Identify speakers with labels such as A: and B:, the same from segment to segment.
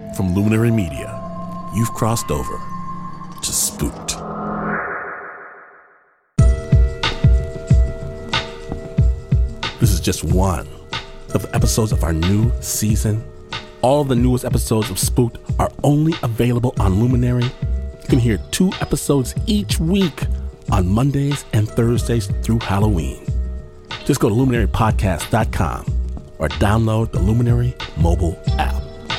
A: From Luminary Media, you've crossed over to Spooked. This is just one of the episodes of our new season. All the newest episodes of Spooked are only available on Luminary. You can hear 2 episodes each week on Mondays and Thursdays through Halloween. Just go to luminarypodcast.com or download the Luminary mobile app.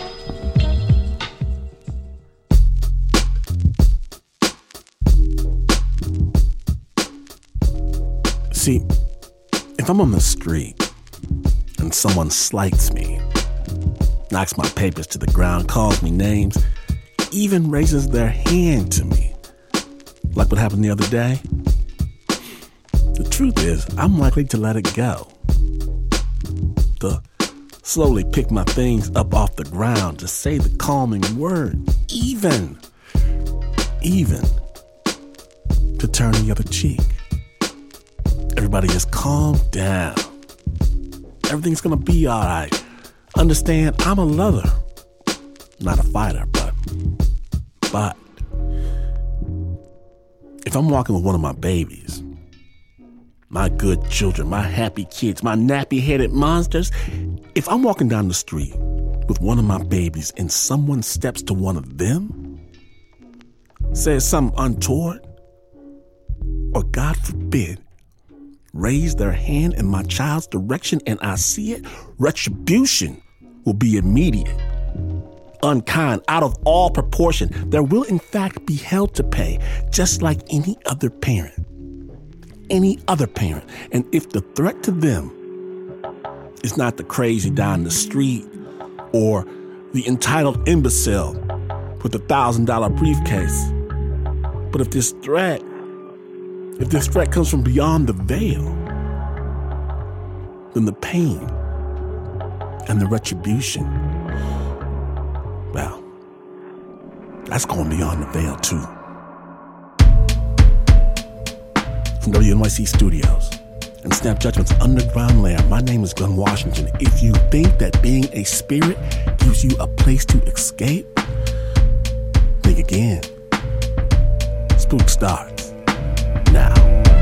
A: See, if I'm on the street and someone slights me, knocks my papers to the ground, calls me names, even raises their hand to me, like what happened the other day, the truth is I'm likely to let it go. To slowly pick my things up off the ground, to say the calming word, even to turn the other cheek. Everybody just calm down. Everything's gonna be all right. Understand, I'm a lover, not a fighter, but if I'm walking with one of my babies, my good children, my happy kids, my nappy-headed monsters, if I'm walking down the street with one of my babies and someone steps to one of them, says something untoward, or God forbid, raise their hand in my child's direction and I see it, retribution will be immediate, unkind, out of all proportion. There will in fact be hell to pay, just like any other parent. Any other parent. And if the threat to them is not the crazy down the street or the entitled imbecile with the $1,000 briefcase, but if this threat comes from beyond the veil, then the pain and the retribution, well, that's going beyond the veil too. From WNYC Studios and Snap Judgment's underground lair, my name is Glenn Washington. If you think that being a spirit gives you a place to escape, think again. Spook starts now.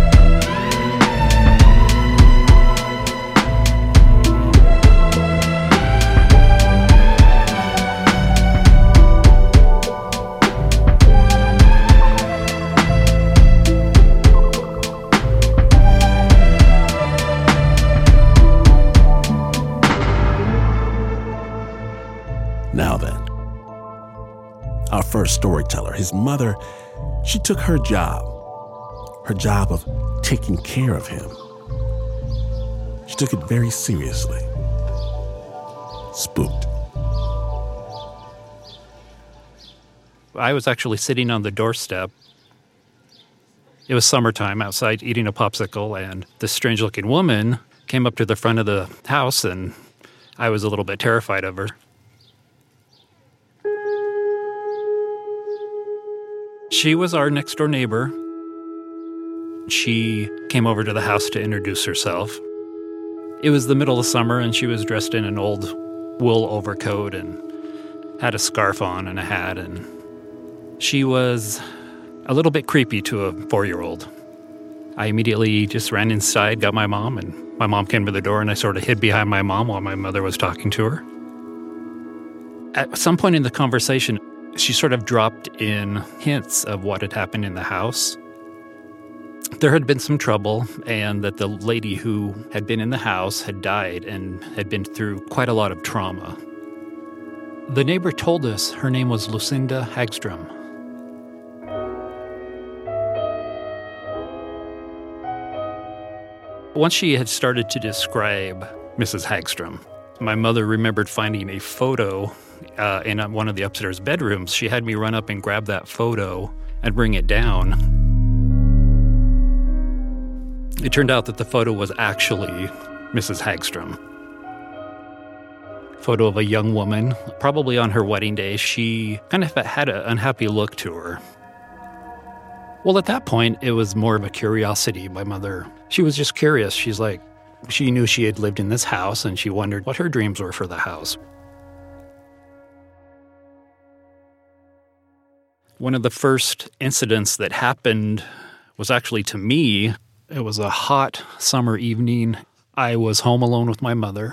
A: Now then, our first storyteller, his mother, she took her job of taking care of him. She took it very seriously. Spooked.
B: I was actually sitting on the doorstep. It was summertime outside eating a popsicle, and this strange-looking woman came up to the front of the house, and I was a little bit terrified of her. She was our next-door neighbor. She came over to the house to introduce herself. It was the middle of summer, and she was dressed in an old wool overcoat and had a scarf on and a hat, and she was a little bit creepy to a 4-year-old. I immediately just ran inside, got my mom, and my mom came to the door, and I sort of hid behind my mom while my mother was talking to her. At some point in the conversation, she sort of dropped in hints of what had happened in the house. There had been some trouble, and that the lady who had been in the house had died and had been through quite a lot of trauma. The neighbor told us her name was Lucinda Hagstrom. Once she had started to describe Mrs. Hagstrom, my mother remembered finding a photo in one of the upstairs bedrooms. She had me run up and grab that photo and bring it down. It turned out that the photo was actually Mrs. Hagstrom. Photo of a young woman, probably on her wedding day. She kind of had an unhappy look to her. Well, at that point, it was more of a curiosity. My mother, she was just curious. She's like, she knew she had lived in this house, and she wondered what her dreams were for the house. One of the first incidents that happened was actually to me. It was a hot summer evening. I was home alone with my mother.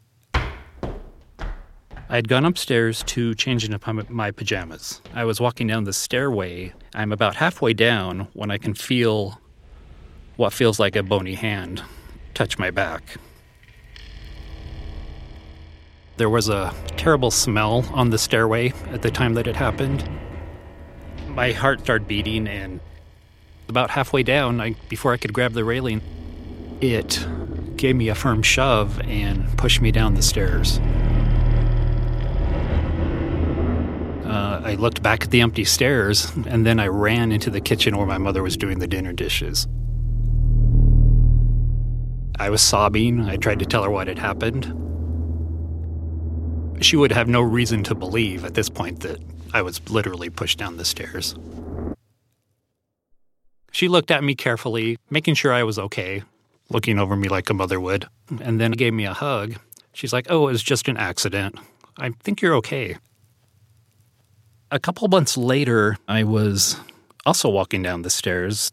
B: I had gone upstairs to change into my pajamas. I was walking down the stairway. I'm about halfway down when I can feel what feels like a bony hand touch my back. There was a terrible smell on the stairway at the time that it happened. My heart started beating, and about halfway down, before I could grab the railing, it gave me a firm shove and pushed me down the stairs. I looked back at the empty stairs, and then I ran into the kitchen where my mother was doing the dinner dishes. I was sobbing. I tried to tell her what had happened. She would have no reason to believe at this point that I was literally pushed down the stairs. She looked at me carefully, making sure I was okay, looking over me like a mother would, and then gave me a hug. She's like, "Oh, it was just an accident. I think you're okay." A couple months later, I was also walking down the stairs.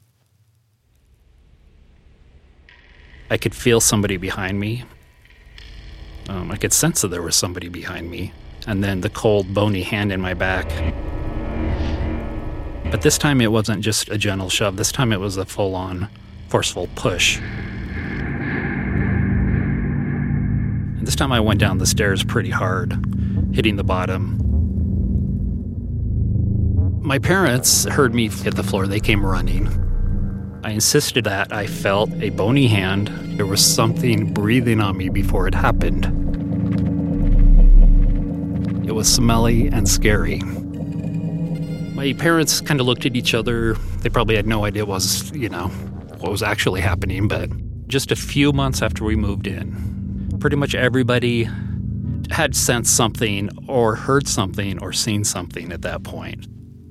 B: I could feel somebody behind me. I could sense that there was somebody behind me. And then the cold, bony hand in my back. But this time it wasn't just a gentle shove. This time it was a full-on, forceful push. And this time I went down the stairs pretty hard, hitting the bottom. My parents heard me hit the floor. They came running. I insisted that I felt a bony hand. There was something breathing on me before it happened. It was smelly and scary. My parents kind of looked at each other. They probably had no idea what was actually happening, but just a few months after we moved in, pretty much everybody had sensed something or heard something or seen something at that point.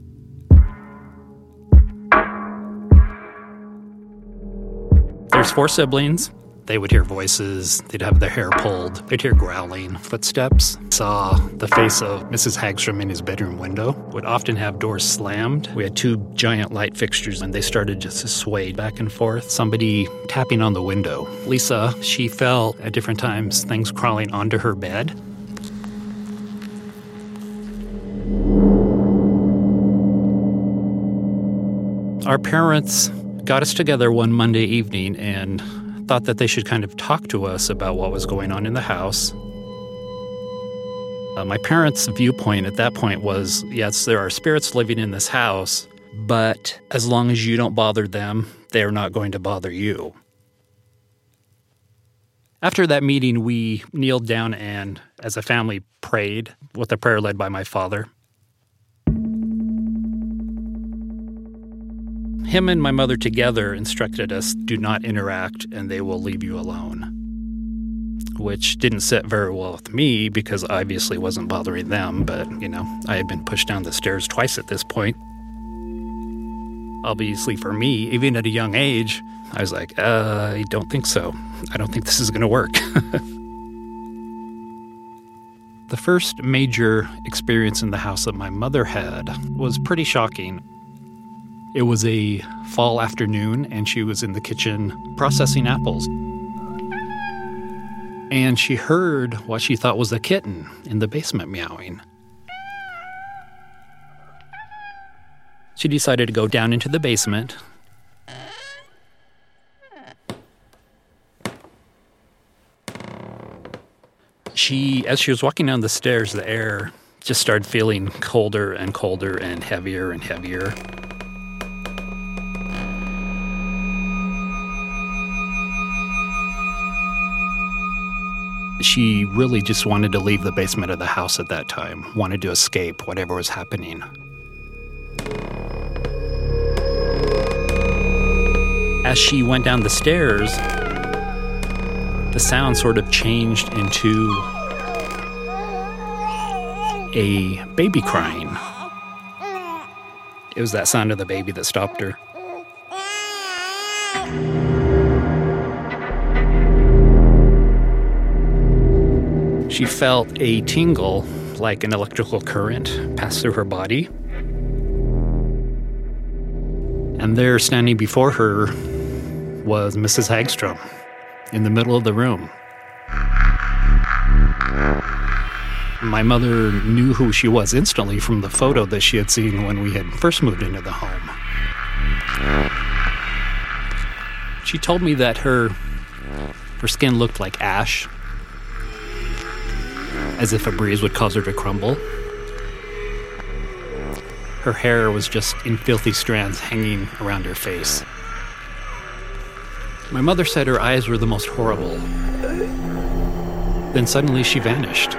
B: There's 4 siblings. They would hear voices. They'd have their hair pulled. They'd hear growling, footsteps. Saw the face of Mrs. Hagstrom in his bedroom window. Would often have doors slammed. We had 2 giant light fixtures, and they started just to sway back and forth. Somebody tapping on the window. Lisa, she felt at different times things crawling onto her bed. Our parents got us together one Monday evening and thought that they should kind of talk to us about what was going on in the house. My parents' viewpoint at that point was, yes, there are spirits living in this house, but as long as you don't bother them, they're not going to bother you. After that meeting, we kneeled down and, as a family, prayed with a prayer led by my father. Him and my mother together instructed us, do not interact and they will leave you alone. Which didn't sit very well with me because I obviously wasn't bothering them, but, I had been pushed down the stairs twice at this point. Obviously for me, even at a young age, I was like, I don't think so. I don't think this is going to work. The first major experience in the house that my mother had was pretty shocking. It was a fall afternoon, and she was in the kitchen processing apples. And she heard what she thought was a kitten in the basement meowing. She decided to go down into the basement. As she was walking down the stairs, the air just started feeling colder and colder and heavier and heavier. She really just wanted to leave the basement of the house at that time, wanted to escape whatever was happening. As she went down the stairs, the sound sort of changed into a baby crying. It was that sound of the baby that stopped her. She felt a tingle, like an electrical current, pass through her body. And there, standing before her, was Mrs. Hagstrom in the middle of the room. My mother knew who she was instantly from the photo that she had seen when we had first moved into the home. She told me that her skin looked like ash, as if a breeze would cause her to crumble. Her hair was just in filthy strands hanging around her face. My mother said her eyes were the most horrible. Then suddenly she vanished.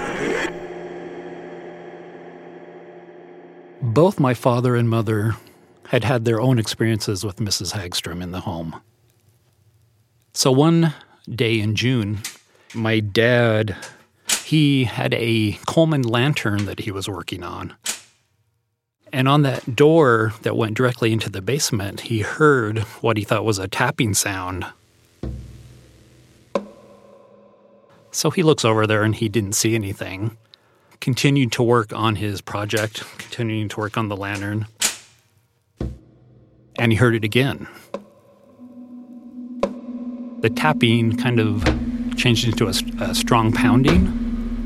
B: Both my father and mother had had their own experiences with Mrs. Hagstrom in the home. So one day in June, my dad, he had a Coleman lantern that he was working on. And on that door that went directly into the basement, he heard what he thought was a tapping sound. So he looks over there and he didn't see anything. Continued to work on his project, continuing to work on the lantern. And he heard it again. The tapping kind of changed into a strong pounding.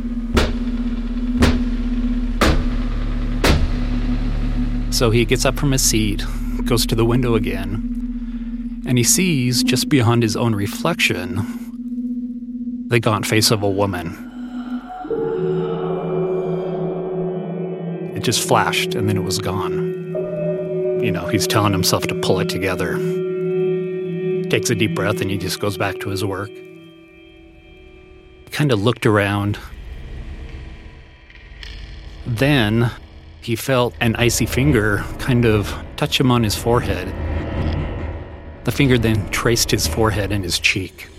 B: So he gets up from his seat, goes to the window again, and he sees, just beyond his own reflection, the gaunt face of a woman. It just flashed, and then it was gone. You know, he's telling himself to pull it together. Takes a deep breath, and he just goes back to his work. He kind of looked around. Then he felt an icy finger kind of touch him on his forehead. The finger then traced his forehead and his cheek.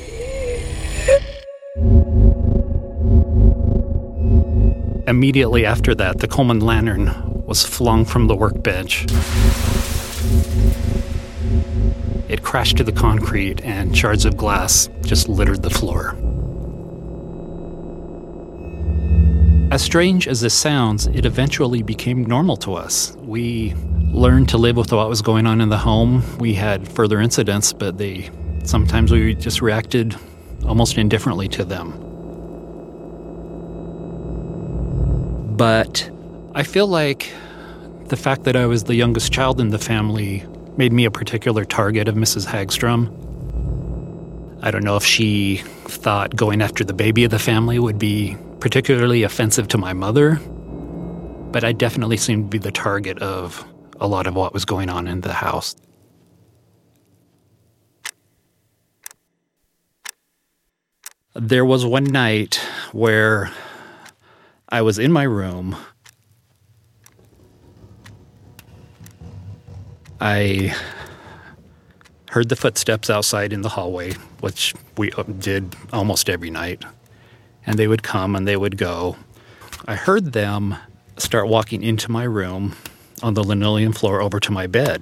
B: Immediately after that, the Coleman lantern was flung from the workbench. It crashed to the concrete, and shards of glass just littered the floor. As strange as this sounds, it eventually became normal to us. We learned to live with what was going on in the home. We had further incidents, but sometimes we just reacted almost indifferently to them. But I feel like the fact that I was the youngest child in the family made me a particular target of Mrs. Hagstrom. I don't know if she thought going after the baby of the family would be particularly offensive to my mother, but I definitely seemed to be the target of a lot of what was going on in the house. There was one night where I was in my room. I heard the footsteps outside in the hallway, which we did almost every night. And they would come and they would go. I heard them start walking into my room on the linoleum floor over to my bed.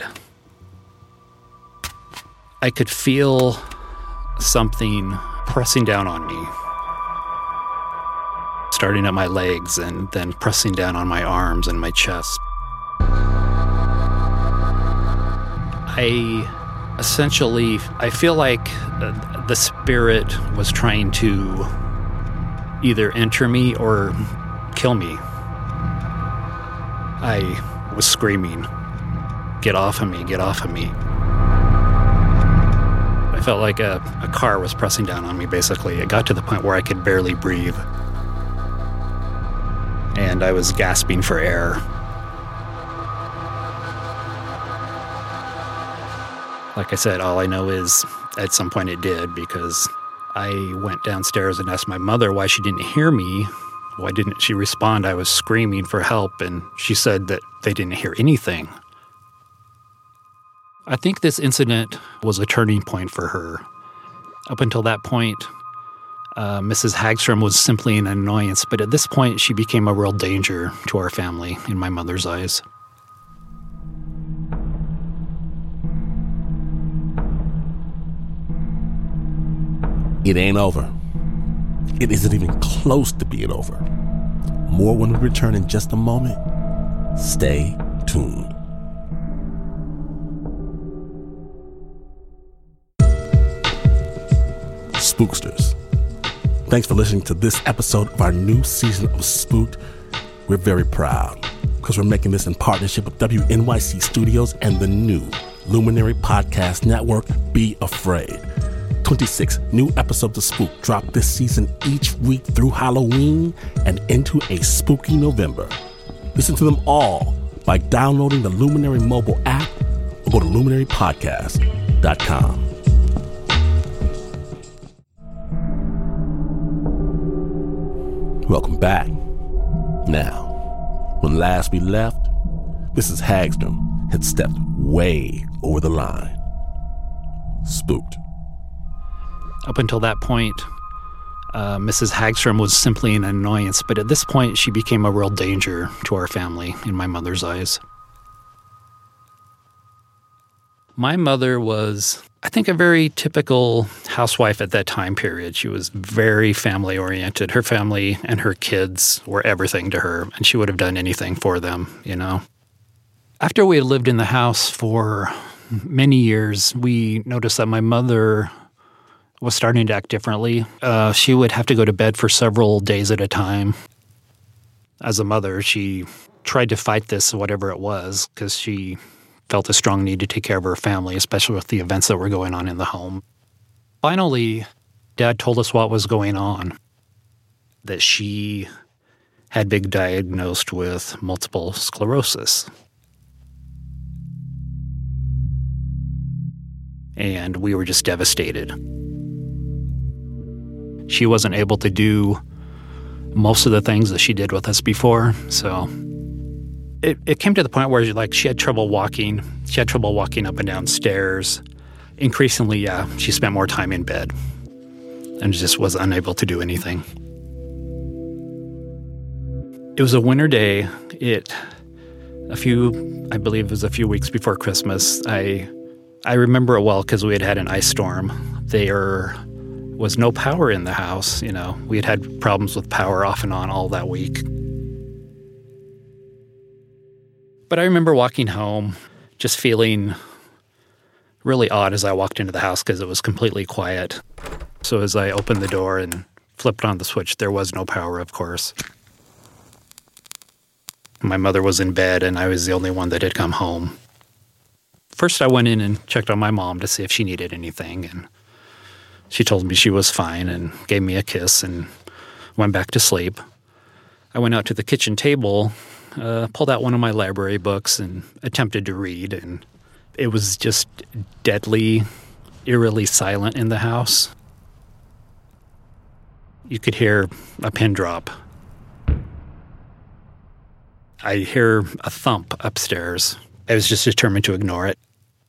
B: I could feel something pressing down on me, starting at my legs and then pressing down on my arms and my chest. I feel like the spirit was trying to either enter me or kill me. I was screaming, "Get off of me, get off of me." I felt like a car was pressing down on me, basically. It got to the point where I could barely breathe. And I was gasping for air. Like I said, all I know is at some point it did, because I went downstairs and asked my mother why she didn't hear me. Why didn't she respond? I was screaming for help, and she said that they didn't hear anything. I think this incident was a turning point for her. Up until that point, Mrs. Hagstrom was simply an annoyance, but at this point, she became a real danger to our family in my mother's eyes.
A: It ain't over. It isn't even close to being over. More when we return in just a moment. Stay tuned. spooksters. Thanks for listening to this episode of our new season of Spooked. We're very proud because we're making this in partnership with WNYC Studios and the new Luminary Podcast Network, Be Afraid. 26 new episodes of Spook drop this season each week through Halloween and into a spooky November. Listen to them all by downloading the Luminary mobile app or go to luminarypodcast.com. Welcome back. Now, when last we left, Mrs. Hagstrom had stepped way over the line. Spooked.
B: Up until that point, Mrs. Hagstrom was simply an annoyance, but at this point, she became a real danger to our family in my mother's eyes. My mother was, I think, a very typical housewife at that time period. She was very family-oriented. Her family and her kids were everything to her, and she would have done anything for them, you know. After we had lived in the house for many years, we noticed that my mother was starting to act differently. She would have to go to bed for several days at a time. As a mother, she tried to fight this, whatever it was, because she felt a strong need to take care of her family, especially with the events that were going on in the home. Finally, Dad told us what was going on, that she had been diagnosed with multiple sclerosis. And we were just devastated. She wasn't able to do most of the things that she did with us before, so it came to the point where she had trouble walking. She had trouble walking up and down stairs. Increasingly, she spent more time in bed and just was unable to do anything. It was a winter day. I believe it was a few weeks before Christmas. I remember it well because we had an ice storm. There was no power in the house, you know. We had problems with power off and on all that week. But I remember walking home just feeling really odd as I walked into the house because it was completely quiet. So as I opened the door and flipped on the switch, there was no power, of course. My mother was in bed and I was the only one that had come home. First, I went in and checked on my mom to see if she needed anything, and she told me she was fine and gave me a kiss and went back to sleep. I went out to the kitchen table, pulled out one of my library books and attempted to read, and it was just deadly, eerily silent in the house. You could hear a pin drop. I hear a thump upstairs. I was just determined to ignore it.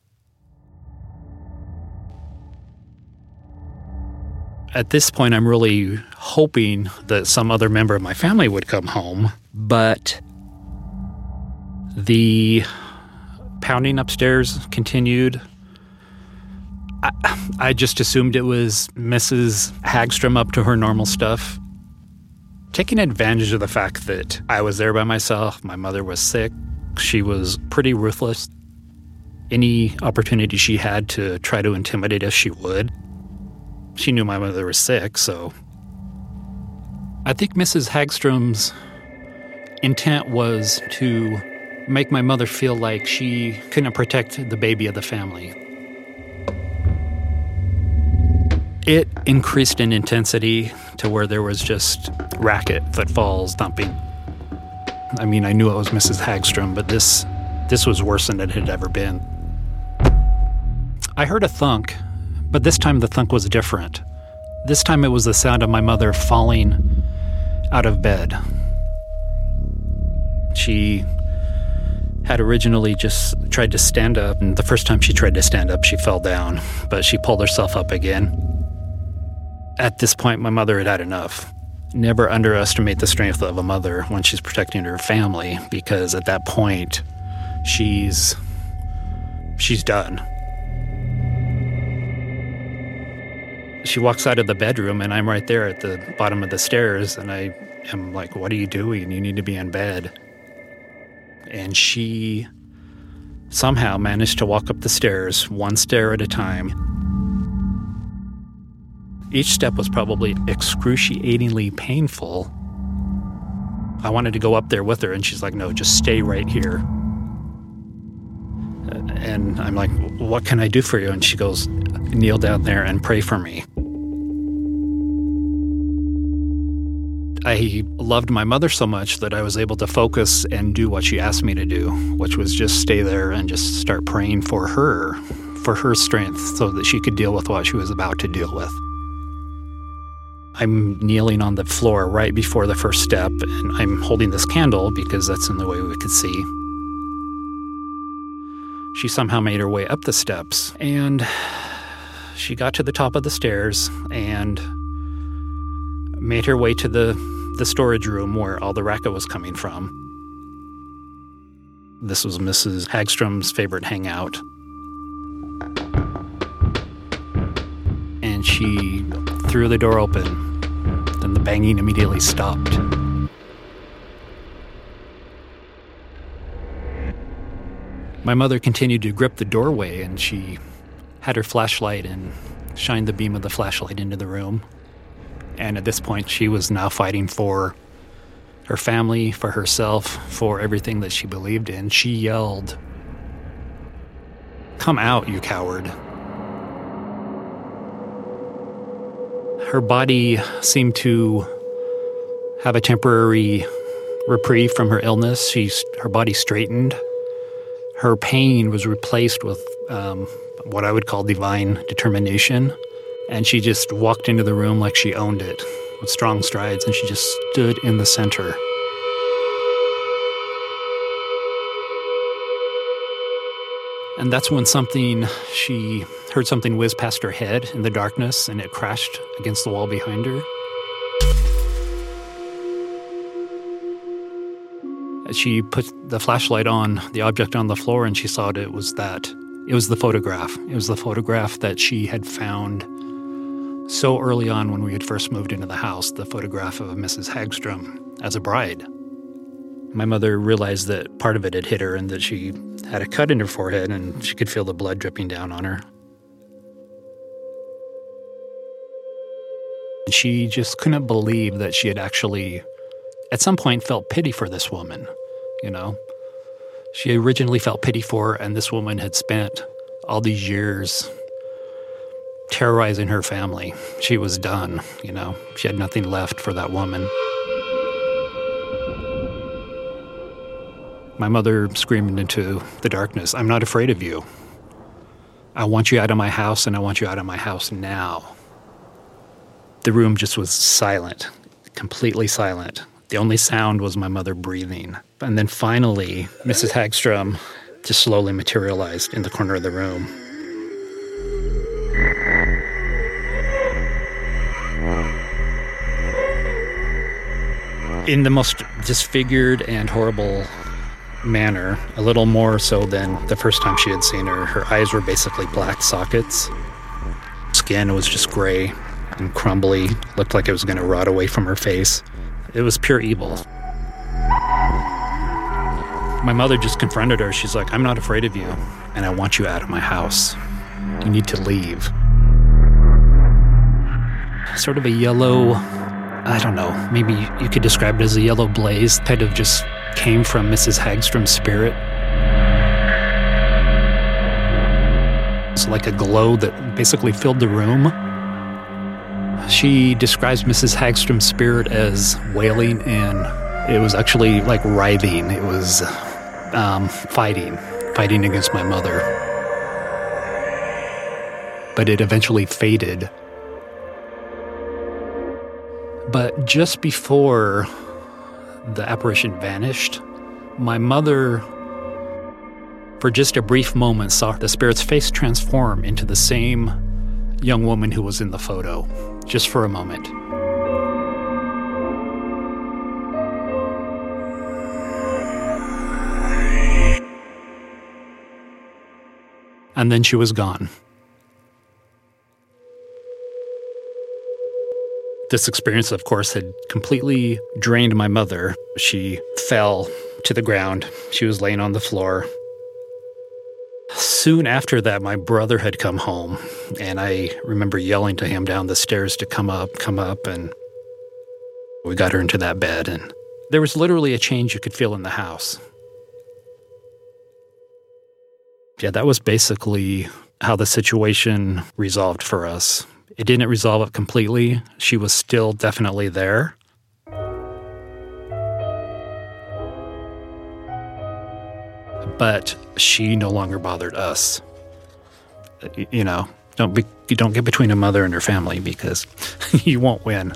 B: At this point, I'm really hoping that some other member of my family would come home, but the pounding upstairs continued. I just assumed it was Mrs. Hagstrom up to her normal stuff. Taking advantage of the fact that I was there by myself, my mother was sick, she was pretty ruthless. Any opportunity she had to try to intimidate us, she would. She knew my mother was sick, so I think Mrs. Hagstrom's intent was to make my mother feel like she couldn't protect the baby of the family. It increased in intensity to where there was just racket, footfalls, thumping. I mean, I knew it was Mrs. Hagstrom, but this was worse than it had ever been. I heard a thunk, but this time the thunk was different. This time it was the sound of my mother falling out of bed. She had originally just tried to stand up, and the first time she tried to stand up, she fell down, but she pulled herself up again. At this point, my mother had had enough. Never underestimate the strength of a mother when she's protecting her family, because at that point, she's done. She walks out of the bedroom, and I'm right there at the bottom of the stairs, and I am like, "What are you doing? You need to be in bed." And she somehow managed to walk up the stairs, one stair at a time. Each step was probably excruciatingly painful. I wanted to go up there with her, and she's like, no, just stay right here. And I'm like, what can I do for you? And she goes, kneel down there and pray for me. I loved my mother so much that I was able to focus and do what she asked me to do, which was just stay there and just start praying for her strength so that she could deal with what she was about to deal with. I'm kneeling on the floor right before the first step, and I'm holding this candle because that's the only way we could see. She somehow made her way up the steps, and she got to the top of the stairs and made her way to the storage room where all the racket was coming from. This was Mrs. Hagstrom's favorite hangout. And she threw the door open. Then the banging immediately stopped. My mother continued to grip the doorway, and she had her flashlight and shined the beam of the flashlight into the room. And at this point, she was now fighting for her family, for herself, for everything that she believed in. She yelled, "Come out, you coward." Her body seemed to have a temporary reprieve from her illness. Her body straightened. Her pain was replaced with what I would call divine determination. And she just walked into the room like she owned it with strong strides, and she just stood in the center. And that's when she heard something whiz past her head in the darkness, and it crashed against the wall behind her. As she put the flashlight on the object on the floor, and she saw it was the photograph. It was the photograph that she had found so early on when we had first moved into the house, the photograph of Mrs. Hagstrom as a bride. My mother realized that part of it had hit her and that she had a cut in her forehead, and she could feel the blood dripping down on her. She just couldn't believe that she had actually, at some point, felt pity for this woman, you know? She originally felt pity for her, and this woman had spent all these years terrorizing her family. She was done, you know? She had nothing left for that woman. My mother screamed into the darkness, "I'm not afraid of you. I want you out of my house, and I want you out of my house now." The room just was silent, completely silent. The only sound was my mother breathing. And then finally, Mrs. Hagstrom just slowly materialized in the corner of the room. In the most disfigured and horrible manner, a little more so than the first time she had seen her. Her eyes were basically black sockets. Skin was just gray and crumbly, looked like it was going to rot away from her face. It was pure evil. My mother just confronted her. She's like, "I'm not afraid of you, and I want you out of my house. You need to leave." Sort of a yellow, I don't know, maybe you could describe it as a yellow blaze, kind of just came from Mrs. Hagstrom's spirit. It's like a glow that basically filled the room. She describes Mrs. Hagstrom's spirit as wailing, and it was actually like writhing. It was fighting against my mother. But it eventually faded. But just before the apparition vanished, my mother, for just a brief moment, saw the spirit's face transform into the same young woman who was in the photo, just for a moment. And then she was gone. This experience, of course, had completely drained my mother. She fell to the ground. She was laying on the floor, Soon after that, my brother had come home, and I remember yelling to him down the stairs to come up, and we got her into that bed, and there was literally a change you could feel in the house. Yeah, that was basically how the situation resolved for us. It didn't resolve it completely. She was still definitely there. But she no longer bothered us. You know, don't get between a mother and her family, because you won't win.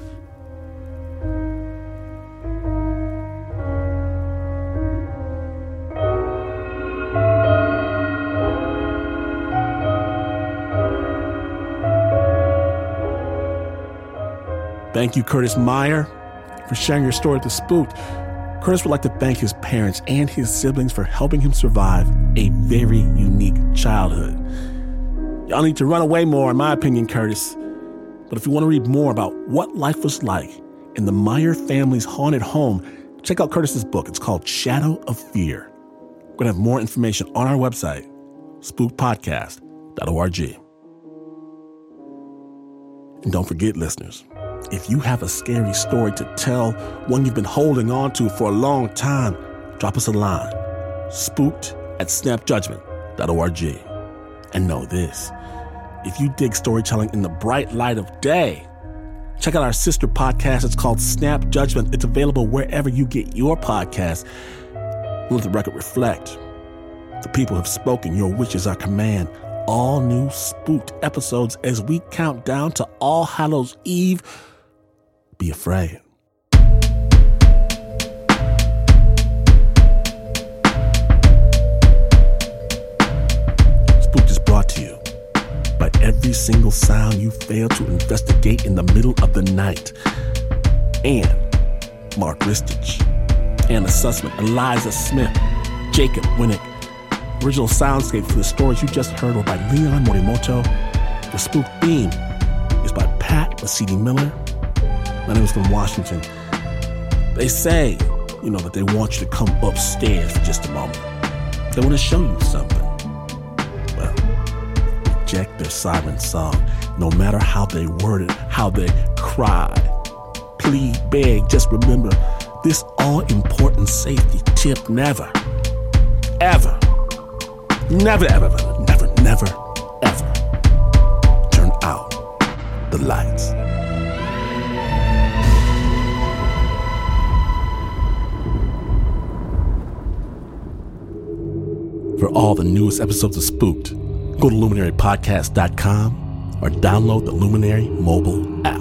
A: Thank you, Curtis Meyer, for sharing your story with The Spooked. Curtis would like to thank his parents and his siblings for helping him survive a very unique childhood. Y'all need to run away more, in my opinion, Curtis. But if you want to read more about what life was like in the Meyer family's haunted home, check out Curtis's book. It's called Shadow of Fear. We're going to have more information on our website, spookedpodcast.org. And don't forget, listeners, if you have a scary story to tell, one you've been holding on to for a long time, drop us a line, spooked@snapjudgment.org. And know this, if you dig storytelling in the bright light of day, check out our sister podcast. It's called Snap Judgment. It's available wherever you get your podcasts. Let the record reflect. The people have spoken. Your wishes are command. All new Spooked episodes as we count down to All Hallows Eve. Be afraid. Spooked is brought to you by every single sound you fail to investigate in the middle of the night. And Mark Ristich, Anna Sussman, Eliza Smith, Jacob Winnick. Original soundscape for the stories you just heard were by Leon Morimoto. The Spooked theme is by Pat Mesiti-Miller. My name is from Washington. They say, that they want you to come upstairs for just a moment. They want to show you something. Well, reject their siren song, no matter how they word it, how they cry, plead, beg. Just remember this all-important safety tip: never, ever, never, ever, never, never, ever turn out the lights. For all the newest episodes of Spooked, go to luminarypodcast.com or download the Luminary mobile app.